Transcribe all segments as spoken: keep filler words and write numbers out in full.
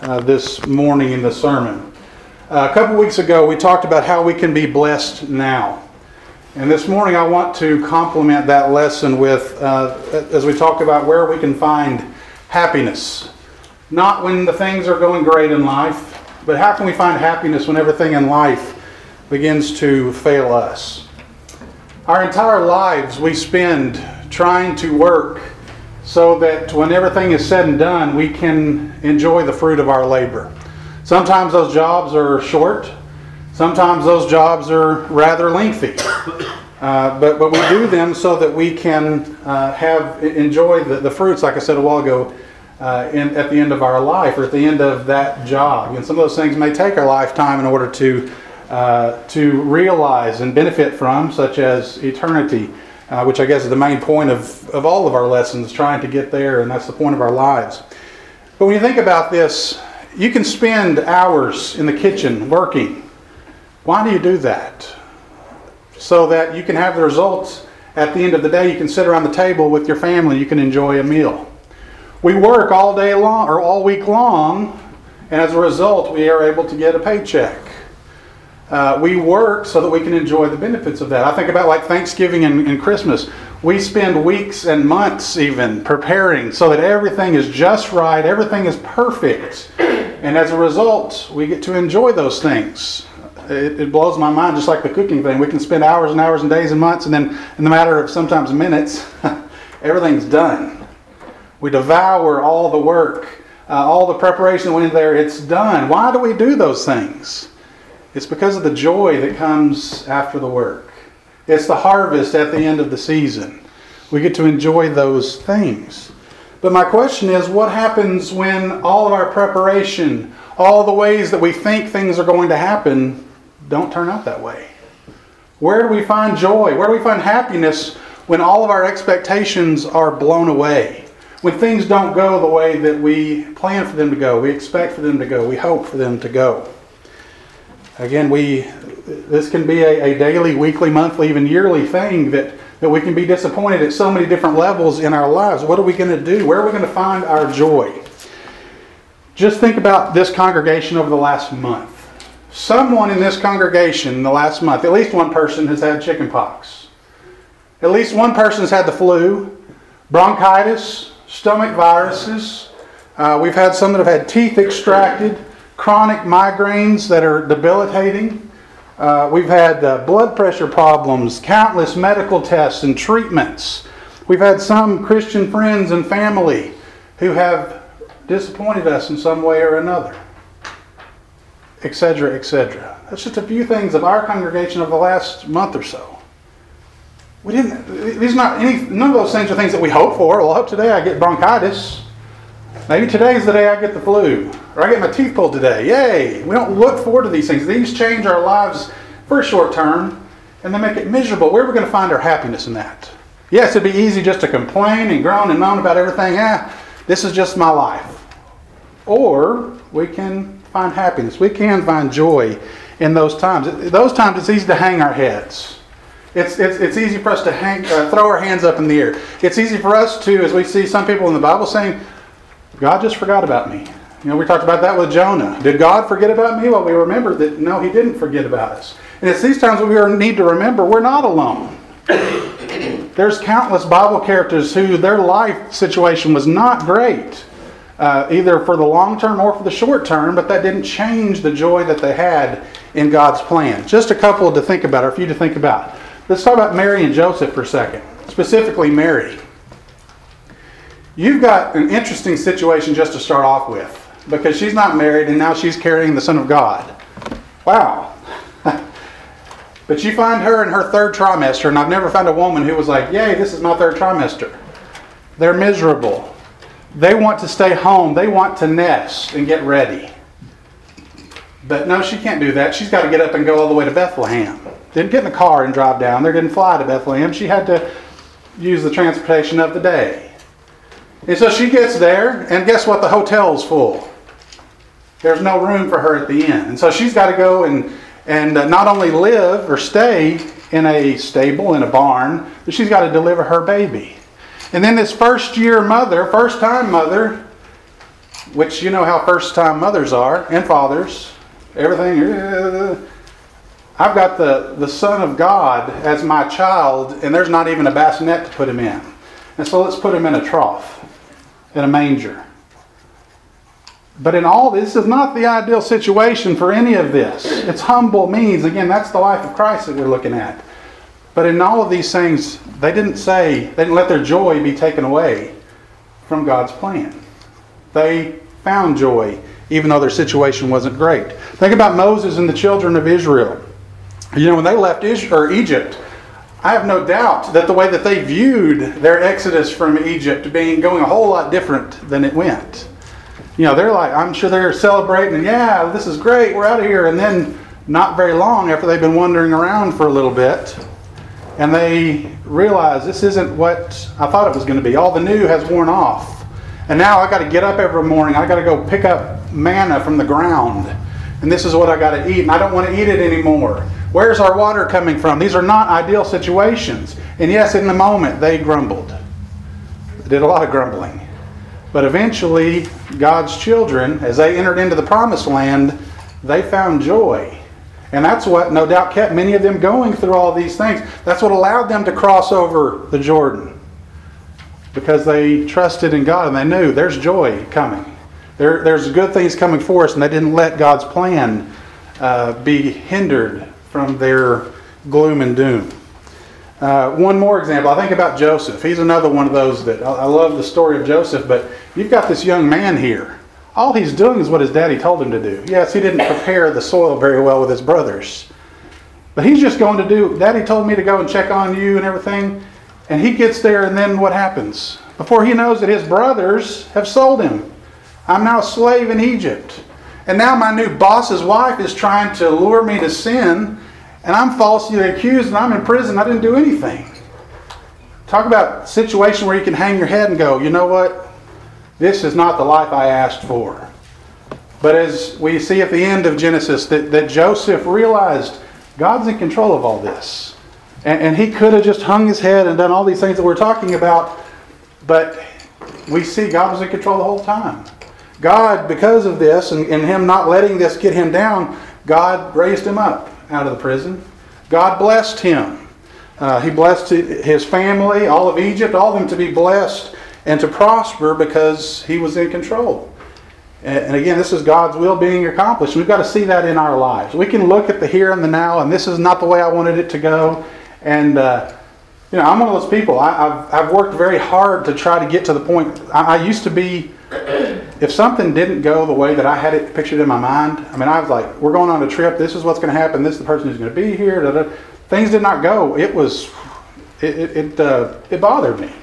uh, this morning in the sermon. Uh, a couple weeks ago, we talked about how we can be blessed now. And this morning, I want to complement that lesson with, uh, as we talk about where we can find happiness. Not when the things are going great in life, but how can we find happiness when everything in life begins to fail us? Our entire lives we spend trying to work so that when everything is said and done, we can enjoy the fruit of our labor. Sometimes those jobs are short. Sometimes those jobs are rather lengthy. Uh, but, but we do them so that we can uh, have enjoy the, the fruits, like I said a while ago, uh, in, at the end of our life or at the end of that job. And some of those things may take our lifetime in order to uh, to realize and benefit from, such as eternity, uh, which I guess is the main point of, of all of our lessons, trying to get there, and that's the point of our lives. But when you think about this, you can spend hours in the kitchen working. Why do you do that? So that you can have the results at the end of the day. You can sit around the table with your family. You can enjoy a meal. We work all day long or all week long, and as a result, we are able to get a paycheck. Uh, we work so that we can enjoy the benefits of that. I think about like Thanksgiving and, and Christmas. We spend weeks and months even preparing so that everything is just right, everything is perfect. And as a result, we get to enjoy those things. It, it blows my mind, just like the cooking thing. We can spend hours and hours and days and months, and then in the matter of sometimes minutes, everything's done. We devour all the work, uh, all the preparation that went in there, it's done. Why do we do those things? It's because of the joy that comes after the work. It's the harvest at the end of the season. We get to enjoy those things. But my question is, what happens when all of our preparation, all the ways that we think things are going to happen, don't turn out that way? Where do we find joy? Where do we find happiness when all of our expectations are blown away? When things don't go the way that we plan for them to go, we expect for them to go, we hope for them to go. Again, we this can be a, a daily, weekly, monthly, even yearly thing that, that we can be disappointed at so many different levels in our lives. What are we going to do? Where are we going to find our joy? Just think about this congregation over the last month. Someone in this congregation in the last month, at least one person has had chicken pox. At least one person has had the flu, bronchitis, stomach viruses. Uh, we've had some that have had teeth extracted, chronic migraines that are debilitating. Uh, we've had uh, blood pressure problems, countless medical tests and treatments. We've had some Christian friends and family who have disappointed us in some way or another, et cetera, et cetera. That's just a few things of our congregation over the last month or so. We didn't. These are not any. None of those things are things that we hope for. Well, I hope today I get bronchitis. Maybe today's the day I get the flu, or I get my teeth pulled today. Yay! We don't look forward to these things. These change our lives for a short term, and they make it miserable. Where are we going to find our happiness in that? Yes, it'd be easy just to complain and groan and moan about everything. Ah, this is just my life. Or we can find happiness. We can find joy in those times. Those times it's easy to hang our heads. It's it's, it's easy for us to hang, uh, throw our hands up in the air. It's easy for us to, as we see some people in the Bible saying, God just forgot about me. You know, we talked about that with Jonah. Did God forget about me? Well, we remember that, no, He didn't forget about us. And it's these times when we need to remember we're not alone. There's countless Bible characters who their life situation was not great, uh, either for the long term or for the short term, but that didn't change the joy that they had in God's plan. Just a couple to think about, or a few to think about. Let's talk about Mary and Joseph for a second. Specifically Mary. You've got an interesting situation just to start off with, because she's not married and now she's carrying the Son of God. Wow. But you find her in her third trimester, and I've never found a woman who was like, yay, this is my third trimester. They're miserable. They want to stay home. They want to nest and get ready. But no, she can't do that. She's got to get up and go all the way to Bethlehem. Didn't get in the car and drive down. They didn't fly to Bethlehem. She had to use the transportation of the day. And so she gets there, and guess what? The hotel's full. There's no room for her at the inn. And so she's got to go and, and uh, not only live or stay in a stable, in a barn, but she's got to deliver her baby. And then this first year mother, first time mother, which you know how first-time mothers are, and fathers, everything. Uh, I've got the, the Son of God as my child, and there's not even a bassinet to put him in. And so let's put him in a trough, in a manger. But in all this, this is not the ideal situation for any of this. It's humble means, again, that's the life of Christ that we're looking at. But in all of these things, they didn't say, they didn't let their joy be taken away from God's plan. They found joy, even though their situation wasn't great. Think about Moses and the children of Israel. You know, when they left Egypt, I have no doubt that the way that they viewed their exodus from Egypt being going a whole lot different than it went. You know, they're like, I'm sure they're celebrating, and yeah, this is great, we're out of here. And then not very long after they've been wandering around for a little bit, and they realize this isn't what I thought it was going to be. All the new has worn off. And now I got to get up every morning. I got to go pick up manna from the ground. And this is what I got to eat. And I don't want to eat it anymore. Where's our water coming from? These are not ideal situations. And yes, in the moment, they grumbled. They did a lot of grumbling. But eventually, God's children, as they entered into the promised land, they found joy. And that's what, no doubt, kept many of them going through all these things. That's what allowed them to cross over the Jordan. Because they trusted in God and they knew there's joy coming. There, there's good things coming for us, and they didn't let God's plan uh, be hindered from their gloom and doom. Uh, one more example. I think about Joseph. He's another one of those that, I love the story of Joseph, but you've got this young man here. All he's doing is what his daddy told him to do. Yes, he didn't prepare the soil very well with his brothers. But he's just going to do, Daddy told me to go and check on you and everything. And he gets there, and then what happens? Before he knows it, his brothers have sold him. I'm now a slave in Egypt. And now my new boss's wife is trying to lure me to sin. And I'm falsely accused, and I'm in prison. I didn't do anything. Talk about a situation where you can hang your head and go, you know what? This is not the life I asked for. But as we see at the end of Genesis, that, that Joseph realized God's in control of all this. And, and he could have just hung his head and done all these things that we're talking about. But we see God was in control the whole time. God, because of this, and, and him not letting this get him down, God raised him up out of the prison. God blessed him. Uh, he blessed his family, all of Egypt, all of them to be blessed and to prosper because he was in control. And again, this is God's will being accomplished. We've got to see that in our lives. We can look at the here and the now, and this is not the way I wanted it to go. And, uh, you know, I'm one of those people. I, I've, I've worked very hard to try to get to the point. I, I used to be, if something didn't go the way that I had it pictured in my mind, I mean, I was like, we're going on a trip. This is what's going to happen. This is the person who's going to be here. Da, da. Things did not go. It was, it, it, it, uh, it bothered me.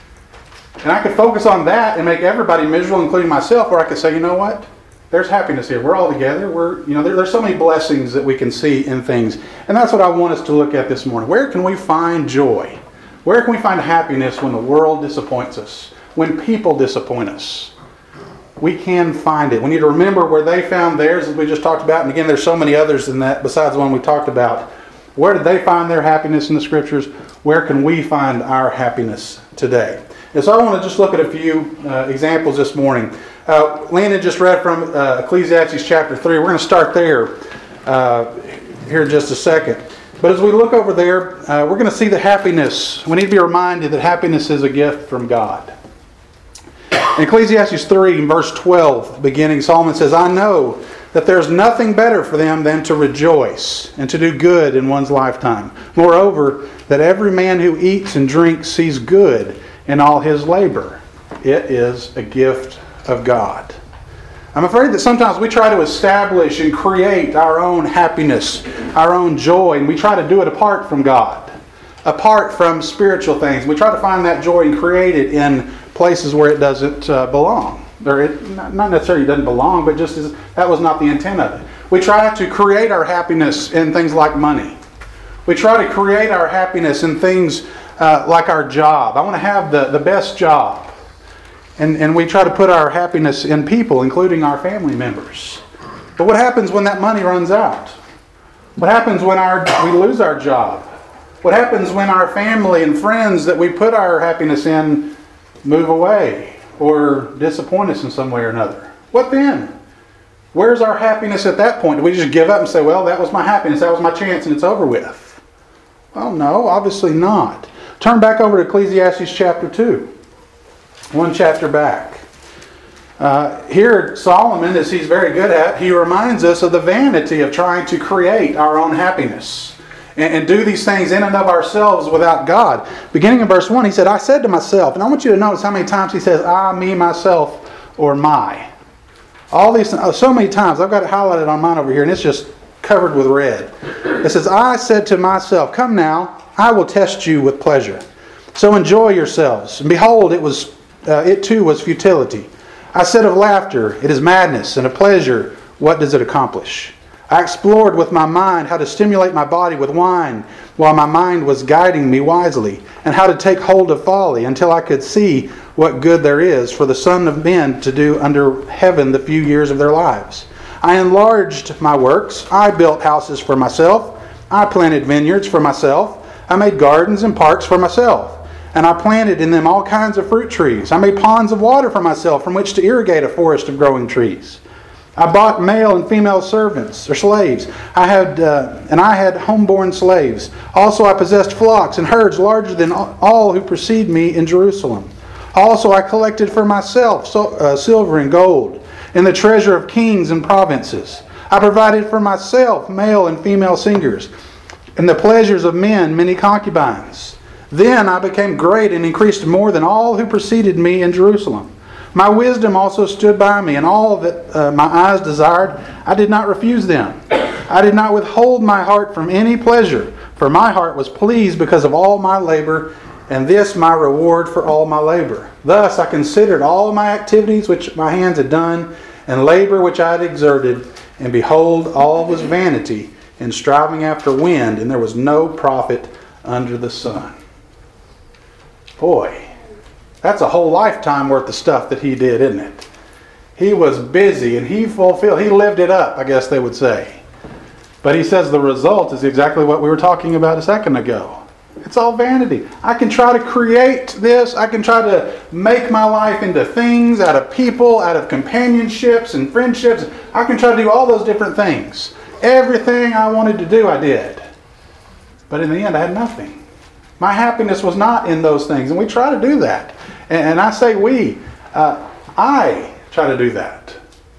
And I could focus on that and make everybody miserable, including myself, or I could say, you know what? There's happiness here. We're all together. We're, you know, there, there's so many blessings that we can see in things. And that's what I want us to look at this morning. Where can we find joy? Where can we find happiness when the world disappoints us? When people disappoint us? We can find it. We need to remember where they found theirs, as we just talked about. And again, there's so many others than that besides the one we talked about. Where did they find their happiness in the Scriptures? Where can we find our happiness today? And so I want to just look at a few uh, examples this morning. Uh, Landon just read from uh, Ecclesiastes chapter three. We're going to start there uh, here in just a second. But as we look over there, uh, we're going to see the happiness. We need to be reminded that happiness is a gift from God. In Ecclesiastes three, in verse twelve, beginning, Solomon says, I know that there's nothing better for them than to rejoice and to do good in one's lifetime. Moreover, that every man who eats and drinks sees good in all his labor. It is a gift of God. I'm afraid that sometimes we try to establish and create our own happiness, our own joy, and we try to do it apart from God, apart from spiritual things. We try to find that joy and create it in places where it doesn't uh, belong. Or it not necessarily doesn't belong, but just as, that was not the intent of it. We try to create our happiness in things like money. We try to create our happiness in things uh, like our job. I want to have the, the best job. And, and we try to put our happiness in people, including our family members. But what happens when that money runs out? What happens when our we lose our job? What happens when our family and friends that we put our happiness in move away or disappoint us in some way or another? What then? Where's our happiness at that point? Do we just give up and say, well, that was my happiness, that was my chance, and it's over with? Well, no, obviously not. Turn back over to Ecclesiastes chapter two. One chapter back. Uh, here, Solomon, as he's very good at, he reminds us of the vanity of trying to create our own happiness and, and do these things in and of ourselves without God. Beginning in verse one, he said, I said to myself, and I want you to notice how many times he says, I, me, myself, or my. All these, so many times, I've got it highlighted on mine over here, and it's just covered with red. It says, I said to myself, come now, I will test you with pleasure. So enjoy yourselves. And behold, it was, uh, it too was futility. I said of laughter, it is madness, and of pleasure, what does it accomplish? I explored with my mind how to stimulate my body with wine, while my mind was guiding me wisely, and how to take hold of folly, until I could see what good there is for the Son of Men to do under heaven the few years of their lives. I enlarged my works. I built houses for myself. I planted vineyards for myself. I made gardens and parks for myself. And I planted in them all kinds of fruit trees. I made ponds of water for myself from which to irrigate a forest of growing trees. I bought male and female servants or slaves. I had uh, and I had homeborn slaves. Also I possessed flocks and herds larger than all who precede me in Jerusalem. Also I collected for myself so, uh, silver and gold and the treasure of kings and provinces. I provided for myself male and female singers, and the pleasures of men many concubines. Then I became great and increased more than all who preceded me in Jerusalem. My wisdom also stood by me, and all that uh, my eyes desired, I did not refuse them. I did not withhold my heart from any pleasure, for my heart was pleased because of all my labor, and this my reward for all my labor. Thus I considered all my activities which my hands had done, and labor which I had exerted, and behold, all was vanity, and striving after wind, and there was no profit under the sun. Boy, that's a whole lifetime worth of stuff that he did, isn't it? He was busy and he fulfilled, he lived it up, I guess they would say. But he says the result is exactly what we were talking about a second ago. It's all vanity. I can try to create this. I can try to make my life into things out of people, out of companionships and friendships. I can try to do all those different things. Everything I wanted to do, I did. But in the end, I had nothing. My happiness was not in those things. And we try to do that. And I say we. Uh, I try to do that.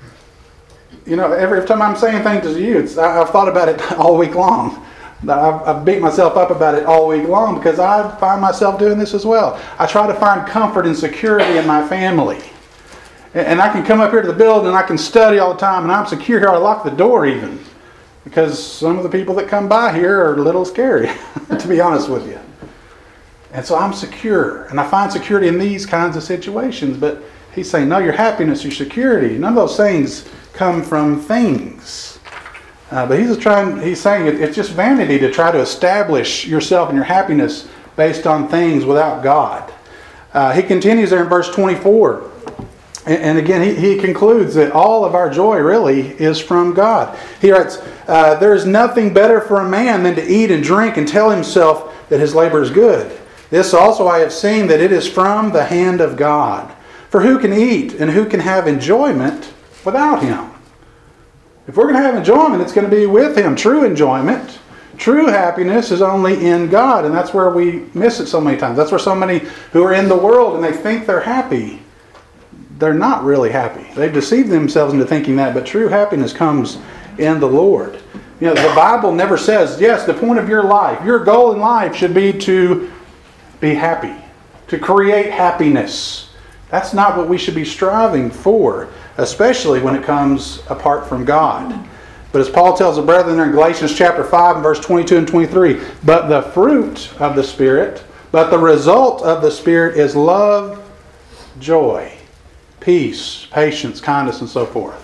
You know, every time I'm saying things to you, it's, I've thought about it all week long. I've, I've beat myself up about it all week long because I find myself doing this as well. I try to find comfort and security in my family. And I can come up here to the building and I can study all the time and I'm secure here. I lock the door even. Because some of the people that come by here are a little scary, to be honest with you. And so I'm secure. And I find security in these kinds of situations. But he's saying, no, your happiness, your security, none of those things come from things. Uh, but he's trying. He's saying it, it's just vanity to try to establish yourself and your happiness based on things without God. Uh, he continues there in verse twenty-four. And, and again, he, he concludes that all of our joy really is from God. He writes, uh, there is nothing better for a man than to eat and drink and tell himself that his labor is good. This also I have seen, that it is from the hand of God. For who can eat and who can have enjoyment without Him? If we're going to have enjoyment, it's going to be with Him. True enjoyment, true happiness is only in God. And that's where we miss it so many times. That's where so many who are in the world and they think they're happy, they're not really happy. They've deceived themselves into thinking that. But true happiness comes in the Lord. You know, the Bible never says, yes, the point of your life, your goal in life should be to be happy, to create happiness. That's not what we should be striving for, especially when it comes apart from God. But as Paul tells the brethren there in Galatians chapter five and verse twenty-two and twenty-three, but the fruit of the Spirit, but the result of the Spirit is love, joy, peace, patience, kindness, and so forth.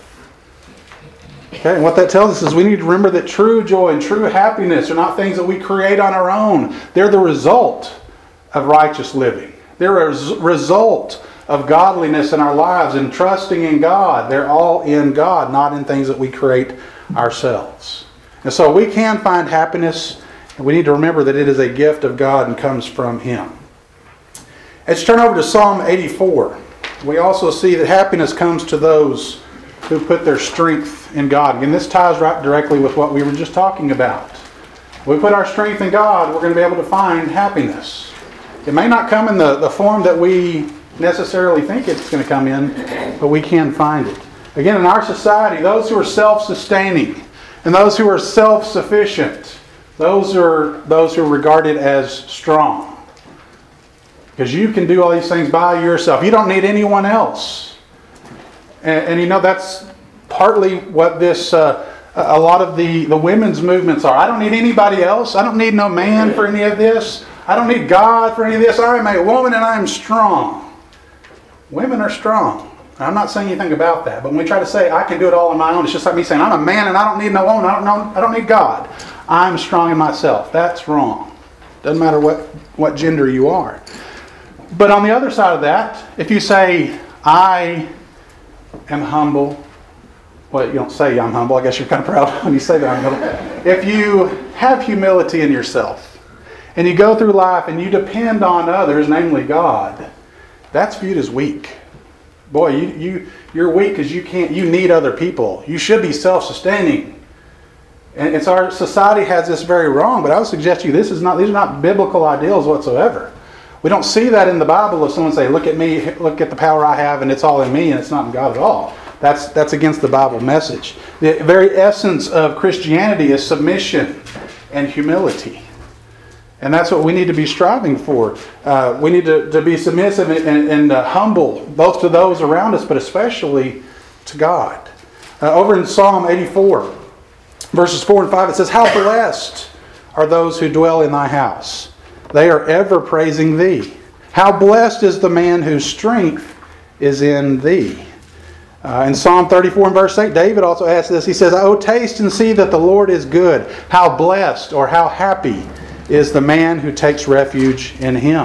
Okay, and what that tells us is we need to remember that true joy and true happiness are not things that we create on our own. They're the result of righteous living. They're a result of godliness in our lives and trusting in God. They're all in God, not in things that we create ourselves. And so we can find happiness, and we need to remember that it is a gift of God and comes from Him. Let's turn over to Psalm eighty-four. We also see that happiness comes to those who put their strength in God. And this ties right directly with what we were just talking about. We put our strength in God, we're going to be able to find happiness. It may not come in the, the form that we necessarily think it's going to come in, but we can find it. Again, in our society, those who are self-sustaining and those who are self-sufficient, those are those who are regarded as strong. Because you can do all these things by yourself. You don't need anyone else. And, and you know, that's partly what this... Uh, A lot of the, the women's movements are. I don't need anybody else. I don't need no man for any of this. I don't need God for any of this. I am a woman and I am strong. Women are strong. I'm not saying anything about that. But when we try to say I can do it all on my own, it's just like me saying I'm a man and I don't need no woman. I don't, know, I don't need God. I'm strong in myself. That's wrong. Doesn't matter what, what gender you are. But on the other side of that, if you say I am humble, well, you don't say I'm humble. I guess you're kind of proud when you say that I'm humble. If you have humility in yourself and you go through life and you depend on others, namely God, that's viewed as weak. Boy, you, you, you're weak because you can't. You need other people. You should be self-sustaining. And it's our society has this very wrong, but I would suggest to you this is not, these are not biblical ideals whatsoever. We don't see that in the Bible of someone say, look at me, look at the power I have, and it's all in me, and it's not in God at all. That's that's against the Bible message. The very essence of Christianity is submission and humility. And that's what we need to be striving for. Uh, we need to, to be submissive and, and, and uh, humble, both to those around us, but especially to God. Uh, over in Psalm eighty-four, verses four and five, it says, "How blessed are those who dwell in thy house. They are ever praising thee. How blessed is the man whose strength is in thee." Uh, in Psalm thirty-four and verse eight, David also asks this. He says, "Oh, taste and see that the Lord is good. How blessed or how happy is the man who takes refuge in Him."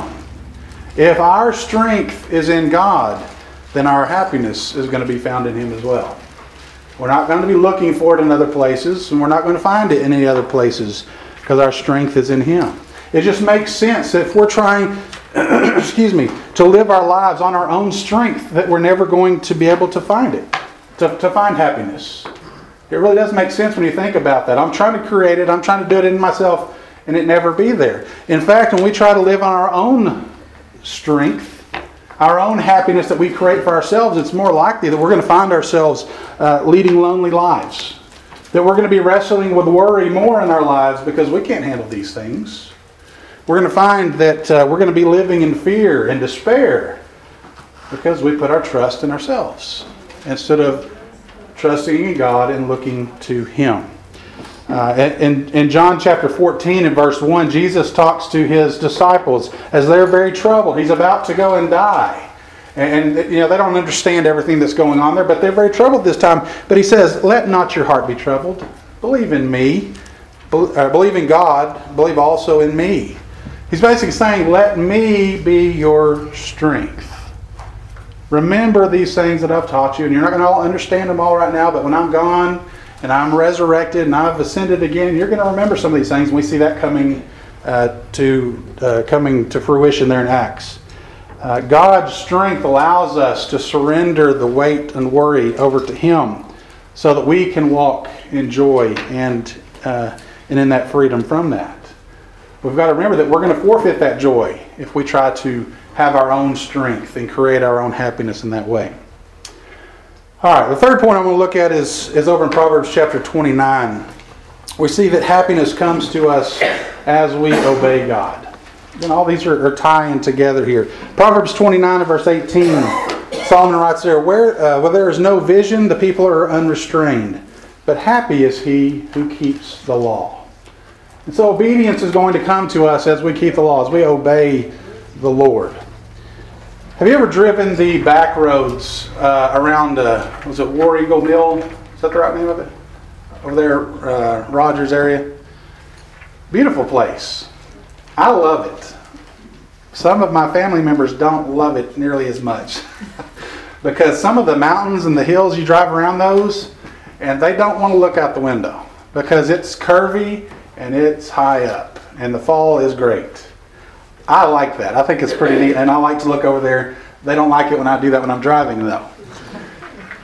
If our strength is in God, then our happiness is going to be found in Him as well. We're not going to be looking for it in other places, and we're not going to find it in any other places because our strength is in Him. It just makes sense if we're trying... excuse me, to live our lives on our own strength, that we're never going to be able to find it, to, to find happiness. It really does make sense when you think about that. I'm trying to create it, I'm trying to do it in myself, and it never be there. In fact, when we try to live on our own strength, our own happiness that we create for ourselves, it's more likely that we're going to find ourselves uh, leading lonely lives. That we're going to be wrestling with worry more in our lives because we can't handle these things. We're going to find that uh, we're going to be living in fear and despair because we put our trust in ourselves instead of trusting in God and looking to Him. Uh, in, in John chapter fourteen and verse one, Jesus talks to His disciples as they're very troubled. He's about to go and die. And, and you know they don't understand everything that's going on there, but they're very troubled this time. But He says, "Let not your heart be troubled. Believe in me. Be, uh, believe in God. Believe also in me." He's basically saying, let me be your strength. Remember these things that I've taught you, and you're not going to all understand them all right now, but when I'm gone and I'm resurrected and I've ascended again, you're going to remember some of these things. And we see that coming uh, to uh, coming to fruition there in Acts. Uh, God's strength allows us to surrender the weight and worry over to Him so that we can walk in joy and, uh, and in that freedom from that. We've got to remember that we're going to forfeit that joy if we try to have our own strength and create our own happiness in that way. All right, the third point I'm going to look at is, is over in Proverbs chapter twenty-nine. We see that happiness comes to us as we obey God. And all these are, are tying together here. Proverbs twenty-nine and verse eighteen, Solomon writes there, where, uh, where there is no vision, the people are unrestrained. But happy is he who keeps the law. And so obedience is going to come to us as we keep the law, as we obey the Lord. Have you ever driven the back roads uh, around, uh, was it War Eagle Mill? Is that the right name of it? Over there, uh, Rogers area. Beautiful place. I love it. Some of my family members don't love it nearly as much. Because some of the mountains and the hills, you drive around those, and they don't want to look out the window. Because it's curvy and it's high up. And the fall is great. I like that. I think it's pretty neat. And I like to look over there. They don't like it when I do that when I'm driving, though.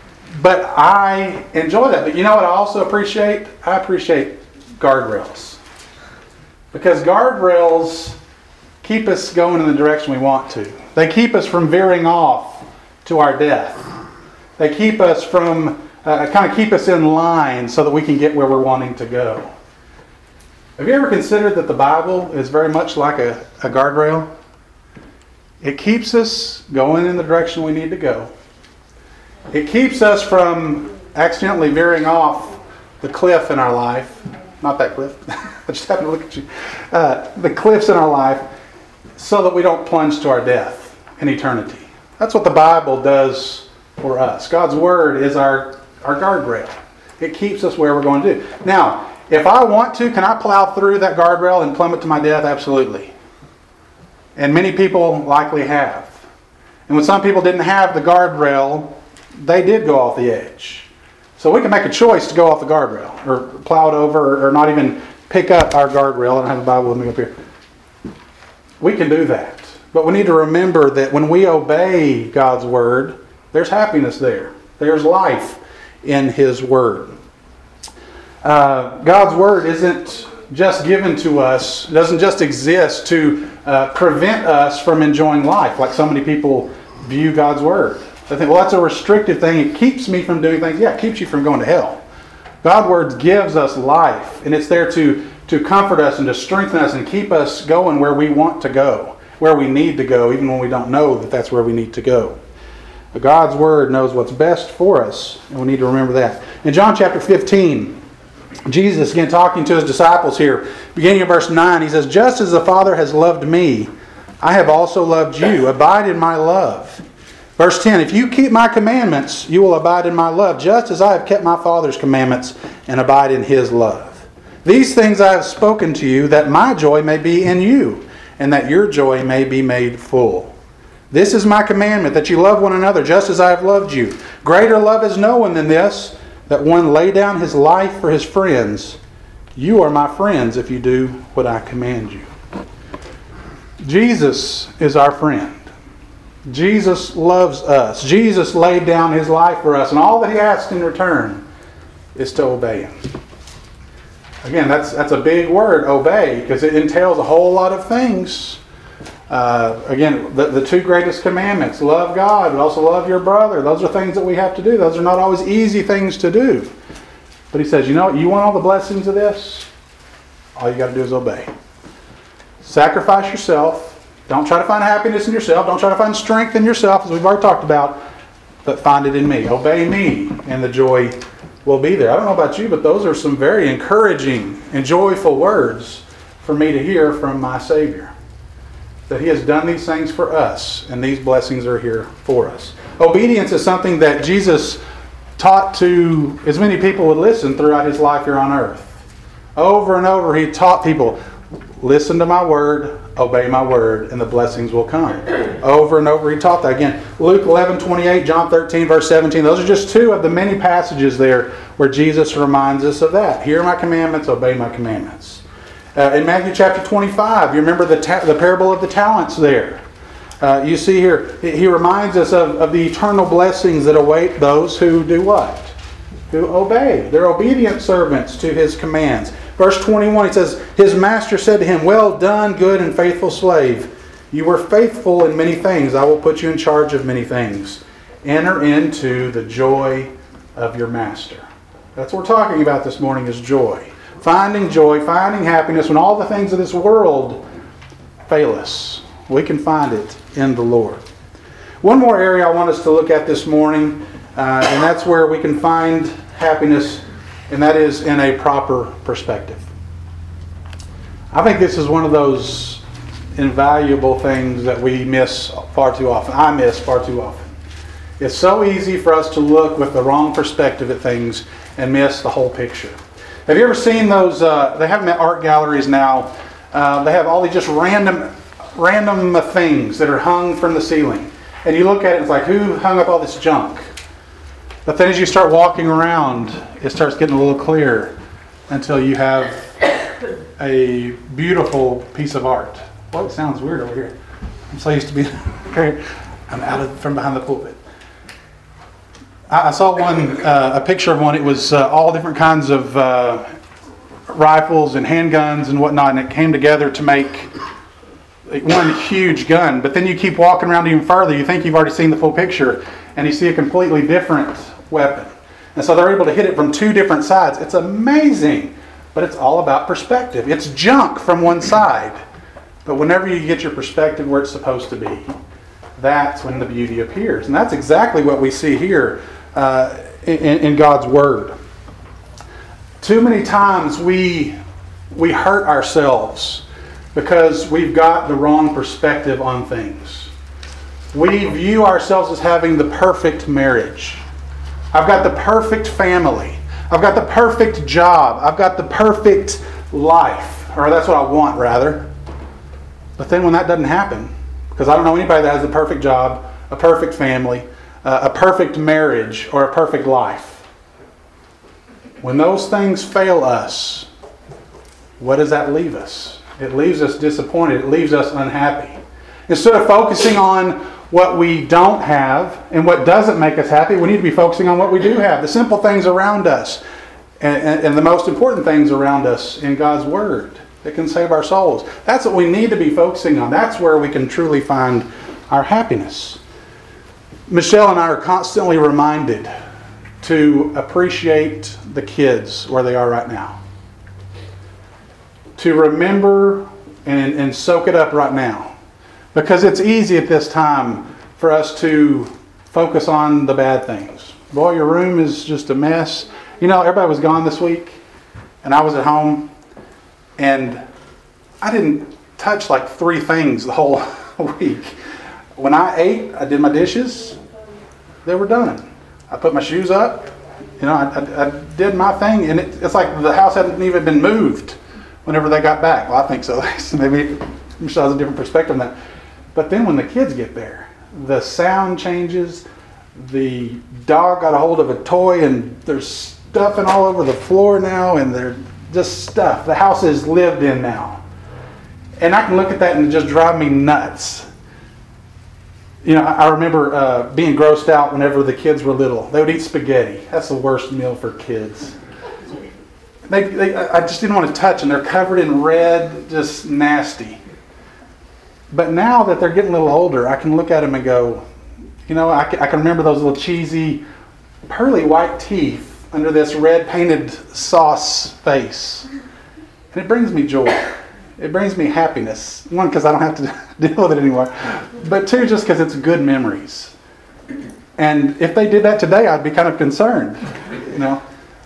But I enjoy that. But you know what I also appreciate? I appreciate guardrails. Because guardrails keep us going in the direction we want to. They keep us from veering off to our death. They keep us from, uh, kind of keep us in line so that we can get where we're wanting to go. Have you ever considered that the Bible is very much like a, a guardrail? It keeps us going in the direction we need to go. It keeps us from accidentally veering off the cliff in our life. Not that cliff. I just happened to look at you. Uh, the cliffs in our life so that we don't plunge to our death in eternity. That's what the Bible does for us. God's Word is our, our guardrail. It keeps us where we're going to do. Now, if I want to, can I plow through that guardrail and plummet to my death? Absolutely. And many people likely have. And when some people didn't have the guardrail, they did go off the edge. So we can make a choice to go off the guardrail, or plow it over, or not even pick up our guardrail. I don't have the Bible with me up here. We can do that. But we need to remember that when we obey God's Word, there's happiness there. There's life in His Word. Uh, God's Word isn't just given to us, it doesn't just exist to uh, prevent us from enjoying life, like so many people view God's Word. They think, well, that's a restrictive thing. It keeps me from doing things. Yeah, it keeps you from going to hell. God's Word gives us life, and it's there to, to comfort us and to strengthen us and keep us going where we want to go, where we need to go, even when we don't know that that's where we need to go. But God's Word knows what's best for us, and we need to remember that. In John chapter fifteen, Jesus, again talking to His disciples here, beginning of verse nine, He says, "Just as the Father has loved me, I have also loved you. Abide in my love." Verse ten, "If you keep my commandments, you will abide in my love, just as I have kept my Father's commandments and abide in His love. These things I have spoken to you, that my joy may be in you, and that your joy may be made full. This is my commandment, that you love one another, just as I have loved you. Greater love is no one than this, that one lay down his life for his friends. You are my friends if you do what I command you." Jesus is our friend. Jesus loves us. Jesus laid down His life for us, and all that He asks in return is to obey Him. Again, that's that's a big word, obey, because it entails a whole lot of things. Uh, again, the, the two greatest commandments, love God, but also love your brother. Those are things that we have to do. Those are not always easy things to do. But He says, you know what, you want all the blessings of this? All you got to do is obey. Sacrifice yourself. Don't try to find happiness in yourself. Don't try to find strength in yourself, as we've already talked about. But find it in me. Obey me, and the joy will be there. I don't know about you, but those are some very encouraging and joyful words for me to hear from my Savior. That He has done these things for us, and these blessings are here for us. Obedience is something that Jesus taught to as many people would listen throughout His life here on earth. Over and over He taught people, listen to my word, obey my word, and the blessings will come. Over and over He taught that. Again, Luke eleven twenty-eight, John thirteen, verse seventeen. Those are just two of the many passages there where Jesus reminds us of that. Hear my commandments, obey my commandments. Uh, in Matthew chapter twenty-five, you remember the, ta- the parable of the talents there. Uh, you see here, He reminds us of, of the eternal blessings that await those who do what? Who obey. They're obedient servants to His commands. Verse twenty-one, He says, "His master said to him, 'Well done, good and faithful slave. You were faithful in many things. I will put you in charge of many things. Enter into the joy of your master.'" That's what we're talking about this morning, is joy. Finding joy, finding happiness when all the things of this world fail us. We can find it in the Lord. One more area I want us to look at this morning, uh, and that's where we can find happiness, and that is in a proper perspective. I think this is one of those invaluable things that we miss far too often. I miss far too often. It's so easy for us to look with the wrong perspective at things and miss the whole picture. Have you ever seen those, uh, they have them at art galleries now, uh, they have all these just random random things that are hung from the ceiling. And you look at it, it's like, who hung up all this junk? But then as you start walking around, it starts getting a little clearer until you have a beautiful piece of art. Well, it sounds weird over here. I'm so used to being, okay, I'm out of from behind the pulpit. I saw one, uh, a picture of one. It was uh, all different kinds of uh, rifles and handguns and whatnot, and it came together to make one huge gun. But then you keep walking around even further, you think you've already seen the full picture, and you see a completely different weapon. And so they're able to hit it from two different sides. It's amazing, but it's all about perspective. It's junk from one side. But whenever you get your perspective where it's supposed to be, that's when the beauty appears. And that's exactly what we see here uh, in, in God's Word. Too many times we we hurt ourselves because we've got the wrong perspective on things. We view ourselves as having the perfect marriage. I've got the perfect family. I've got the perfect job. I've got the perfect life. Or that's what I want, rather. But then when that doesn't happen, because I don't know anybody that has a perfect job, a perfect family, uh, a perfect marriage, or a perfect life. When those things fail us, what does that leave us? It leaves us disappointed. It leaves us unhappy. Instead of focusing on what we don't have and what doesn't make us happy, we need to be focusing on what we do have. The simple things around us and, and, and the most important things around us in God's Word that can save our souls. That's what we need to be focusing on. That's where we can truly find our happiness. Michelle and I are constantly reminded to appreciate the kids where they are right now. To remember and, and soak it up right now. Because it's easy at this time for us to focus on the bad things. Boy, your room is just a mess. You know, everybody was gone this week, and I was at home, and I didn't touch like three things the whole week. When I ate, I did my dishes. They were done. I put my shoes up. You know, I, I, I did my thing, and it, it's like the house hadn't even been moved whenever they got back. Well, I think so. Maybe Michelle has a different perspective on that. But then when the kids get there, the sound changes. The dog got a hold of a toy, and there's stuffing all over the floor now, and they're just stuff. The house is lived in now. And I can look at that and it just drive me nuts. You know, I remember uh, being grossed out whenever the kids were little. They would eat spaghetti. That's the worst meal for kids. They, they, I just didn't want to touch, and they're covered in red, just nasty. But now that they're getting a little older, I can look at them and go, you know, I can, I can remember those little cheesy, pearly white teeth under this red painted sauce face. And it brings me joy. It brings me happiness. One, because I don't have to deal with it anymore. But two, just because it's good memories. And if they did that today, I'd be kind of concerned. You know.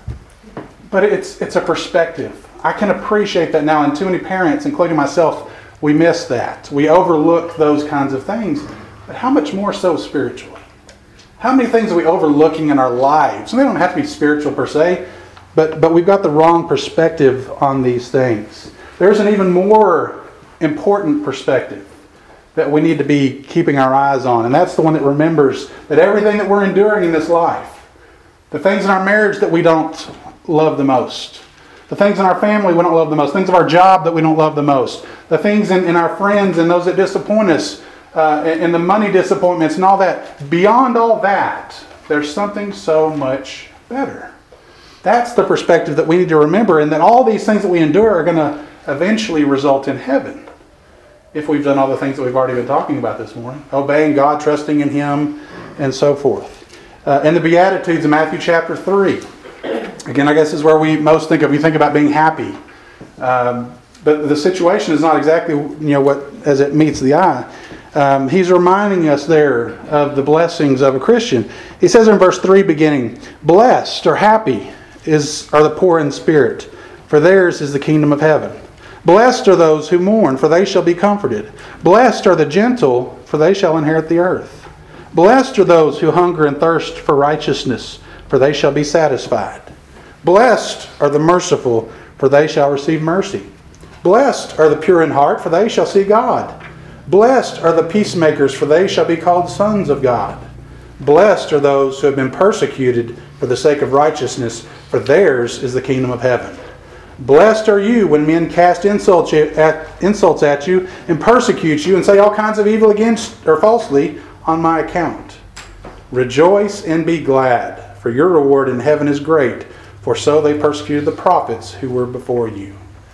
But it's it's a perspective. I can appreciate that now. And too many parents, including myself, we miss that. We overlook those kinds of things. But how much more so spiritually? How many things are we overlooking in our lives? And they don't have to be spiritual per se, but, but we've got the wrong perspective on these things. There's an even more important perspective that we need to be keeping our eyes on, and that's the one that remembers that everything that we're enduring in this life, the things in our marriage that we don't love the most, the things in our family we don't love the most, things of our job that we don't love the most, the things in, in our friends and those that disappoint us, Uh, and the money disappointments and all that. Beyond all that, there's something so much better. That's the perspective that we need to remember, and that all these things that we endure are going to eventually result in heaven. If we've done all the things that we've already been talking about this morning. Obeying God, trusting in Him, and so forth. Uh, and the Beatitudes in Matthew chapter three. Again, I guess is where we most think of. You think about being happy. Um, but the situation is not exactly, you know, what as it meets the eye. Um, he's reminding us there of the blessings of a Christian. He says in verse three beginning, "Blessed or happy is are the poor in spirit, for theirs is the kingdom of heaven. Blessed are those who mourn, for they shall be comforted. Blessed are the gentle, for they shall inherit the earth. Blessed are those who hunger and thirst for righteousness, for they shall be satisfied. Blessed are the merciful, for they shall receive mercy. Blessed are the pure in heart, for they shall see God. Blessed are the peacemakers, for they shall be called sons of God. Blessed are those who have been persecuted for the sake of righteousness, for theirs is the kingdom of heaven. Blessed are you when men cast insults at, insults at you and persecute you and say all kinds of evil against or falsely on my account. Rejoice and be glad, for your reward in heaven is great, for so they persecuted the prophets who were before you.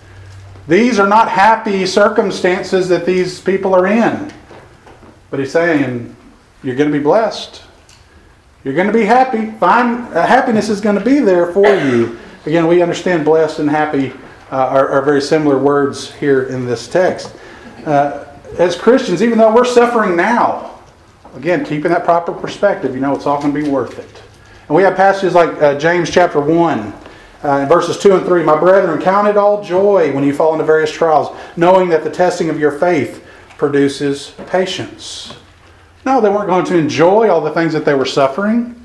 These are not happy circumstances that these people are in. But he's saying, you're going to be blessed. You're going to be happy. Find, uh, happiness is going to be there for you. Again, we understand blessed and happy uh, are, are very similar words here in this text. Uh, as Christians, even though we're suffering now, again, keeping that proper perspective, you know, it's all going to be worth it. And we have passages like uh, James chapter one, uh, in verses two and three. My brethren, count it all joy when you fall into various trials, knowing that the testing of your faith produces patience. No, they weren't going to enjoy all the things that they were suffering.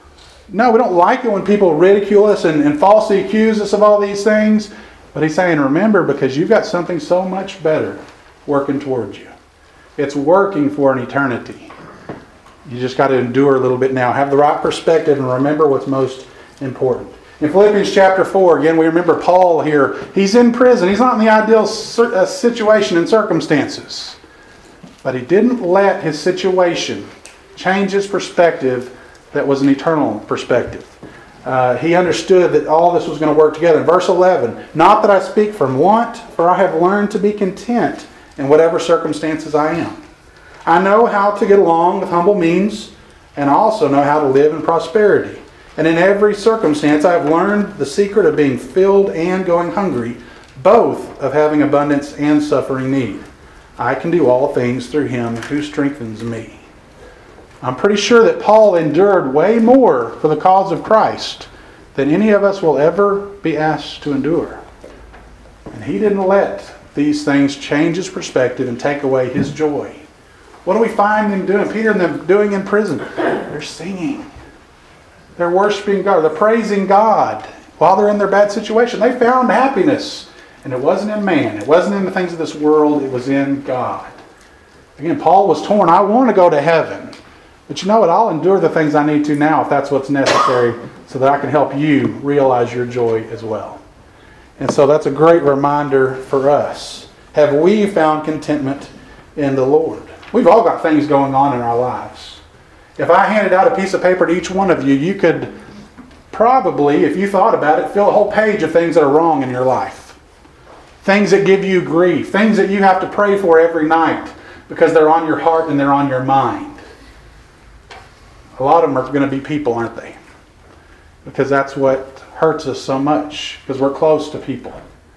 No, we don't like it when people ridicule us and, and falsely accuse us of all these things. But he's saying, remember, because you've got something so much better working towards you. It's working for an eternity. You just got to endure a little bit now. Have the right perspective and remember what's most important. In Philippians chapter four, again, we remember Paul here. He's in prison. He's not in the ideal situation and circumstances. But he didn't let his situation change his perspective that was an eternal perspective. Uh, he understood that all this was going to work together. In verse eleven, not that I speak from want, for I have learned to be content in whatever circumstances I am. I know how to get along with humble means, and I also know how to live in prosperity. And in every circumstance I have learned the secret of being filled and going hungry, both of having abundance and suffering need. I can do all things through him who strengthens me. I'm pretty sure that Paul endured way more for the cause of Christ than any of us will ever be asked to endure. And he didn't let these things change his perspective and take away his joy. What do we find them doing? Peter and them doing in prison? They're singing. They're worshiping God. They're praising God while they're in their bad situation. They found happiness. And it wasn't in man. It wasn't in the things of this world. It was in God. Again, Paul was torn. I want to go to heaven. But you know what? I'll endure the things I need to now if that's what's necessary so that I can help you realize your joy as well. And so that's a great reminder for us. Have we found contentment in the Lord? We've all got things going on in our lives. If I handed out a piece of paper to each one of you, you could probably, if you thought about it, fill a whole page of things that are wrong in your life. Things that give you grief. Things that you have to pray for every night because they're on your heart and they're on your mind. A lot of them are going to be people, aren't they? Because that's what hurts us so much, because we're close to people.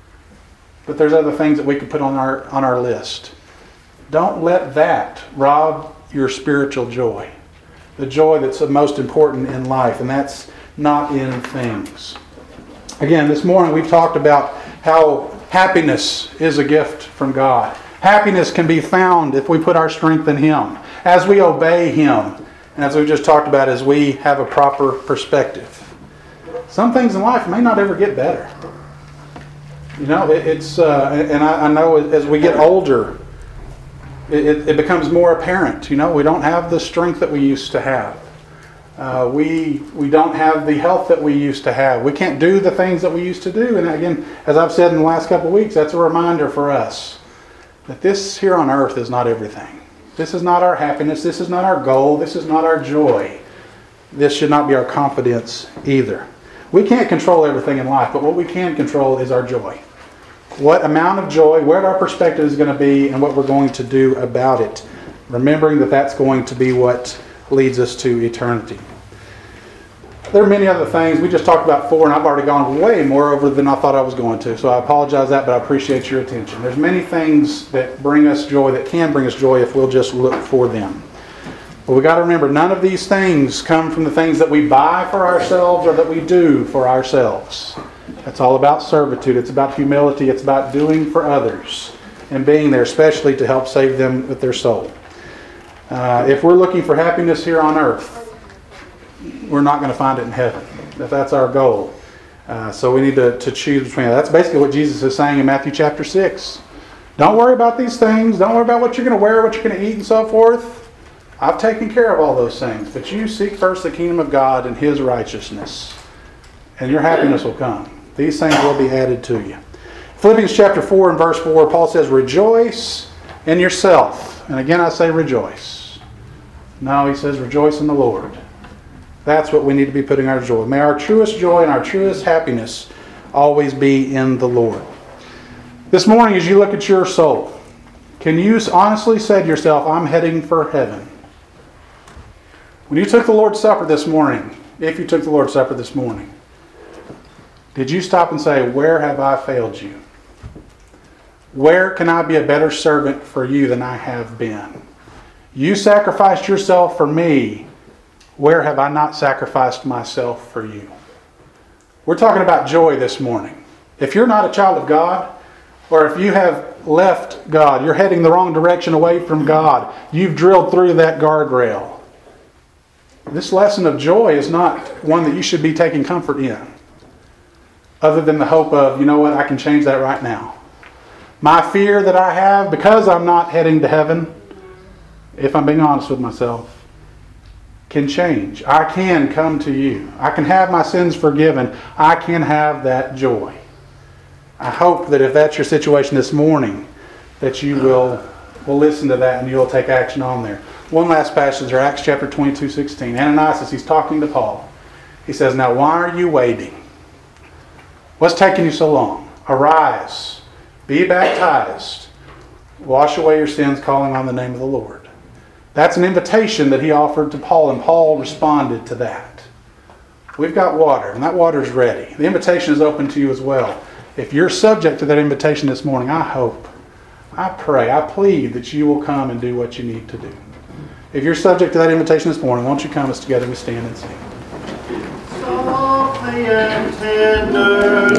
But there's other things that we could put on our on our list. Don't let that rob your spiritual joy. The joy that's the most important in life, and that's not in things. Again, this morning we've talked about how happiness is a gift from God. Happiness can be found if we put our strength in Him, as we obey Him, and as we just talked about, as we have a proper perspective. Some things in life may not ever get better. You know, it, it's, uh, and I, I know as we get older, it, it becomes more apparent. You know, we don't have the strength that we used to have. Uh, we we don't have the health that we used to have. We can't do the things that we used to do. And again, as I've said in the last couple of weeks, that's a reminder for us that this here on earth is not everything. This is not our happiness. This is not our goal. This is not our joy. This should not be our confidence either. We can't control everything in life, but what we can control is our joy. What amount of joy, where our perspective is going to be, and what we're going to do about it. Remembering that that's going to be what leads us to eternity. There are many other things. We just talked about four, and I've already gone way more over than I thought I was going to. So I apologize that, but I appreciate your attention. There's many things that bring us joy, that can bring us joy if we'll just look for them. But we've got to remember, none of these things come from the things that we buy for ourselves or that we do for ourselves. It's all about servitude. It's about humility. It's about doing for others and being there, especially to help save them with their soul. Uh, if we're looking for happiness here on earth, we're not going to find it in heaven, if that's our goal. Uh, so we need to, to choose between that. That's basically what Jesus is saying in Matthew chapter six. Don't worry about these things. Don't worry about what you're going to wear, what you're going to eat, and so forth. I've taken care of all those things. But you seek first the kingdom of God and His righteousness, and your happiness will come. These things will be added to you. Philippians chapter four and verse four, Paul says, rejoice in yourself. And again I say rejoice. No, he says rejoice in the Lord. That's what we need to be putting our joy. May our truest joy and our truest happiness always be in the Lord. This morning, as you look at your soul, can you honestly say to yourself, I'm heading for heaven? When you took the Lord's Supper this morning, if you took the Lord's Supper this morning, did you stop and say, where have I failed you? Where can I be a better servant for you than I have been? You sacrificed yourself for me. Where have I not sacrificed myself for you? We're talking about joy this morning. If you're not a child of God, or if you have left God, you're heading the wrong direction away from God, you've drilled through that guardrail. This lesson of joy is not one that you should be taking comfort in, other than the hope of, you know what, I can change that right now. My fear that I have, because I'm not heading to heaven, if I'm being honest with myself, can change. I can come to you. I can have my sins forgiven. I can have that joy. I hope that if that's your situation this morning, that you will, will listen to that and you'll take action on there. One last passage there, Acts chapter twenty-two, sixteen. Ananias, as he's talking to Paul, he says, now why are you waiting? What's taking you so long? Arise, be baptized, wash away your sins, calling on the name of the Lord. That's an invitation that he offered to Paul, and Paul responded to that. We've got water, and that water is ready. The invitation is open to you as well. If you're subject to that invitation this morning, I hope, I pray, I plead that you will come and do what you need to do. If you're subject to that invitation this morning, won't you come as together we stand and sing? Softly and tender.